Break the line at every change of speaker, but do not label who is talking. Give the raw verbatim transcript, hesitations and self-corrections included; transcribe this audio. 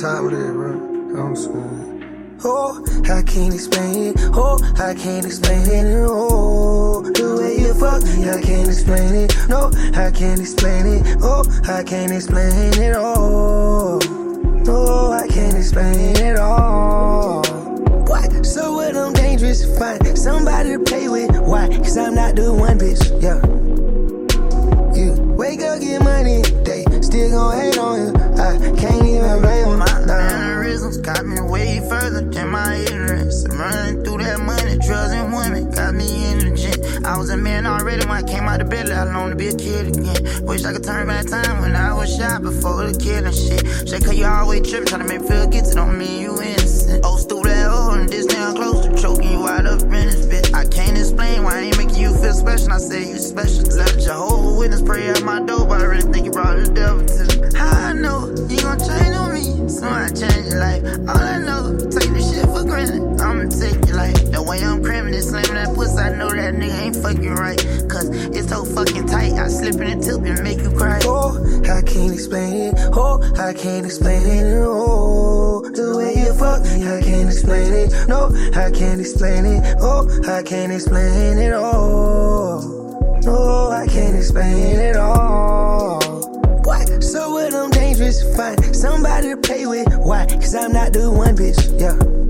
top of that, bro. I'm saying. Oh, I can't explain it. Oh, I can't explain it. Oh, the way you fuck me, I can't explain it. No, I can't explain it. Oh, I can't explain it. Oh, no, I can't explain it all. What? So what? I'm dangerous. Find somebody to play with. Why? Cause I'm not the one, bitch. Yeah. You wake up, get money. They still gon' hate on you. I can't even blame them.
My mannerisms got me way further than my ignorance. I'm running through that money, drugs and women got me in the gym. I was a man already when I came out the bed, I long to be a kid again. Wish I could turn back time when I was shot before the killing shit. Shit, cause you always tripping, trying to make me feel guilty, don't mean you innocent. Oh, through that hole and this down close to choking you out up in this bitch. I can't explain why I ain't making you feel special. I said you special. Let Jehovah's Witness pray at my door, but I really think you brought the devil to me. How I know you gon' change on me? So I change your life. All I know, take this shit for granted. I'ma take your life. The way I'm cramming and slamming that pussy, I know that nigga ain't fucking right. Cause it's so fucking tight. I slip in the tip and make you cry.
Oh, I can't explain it. Oh, I can't explain it. Oh, the way you fuck me, I can't explain it. No, I can't explain it. Oh, I can't explain it. Oh, no, I can't explain it all. What? So what? I'm dangerous. Find somebody to play with. Why? Cause I'm not the one, bitch. Yeah.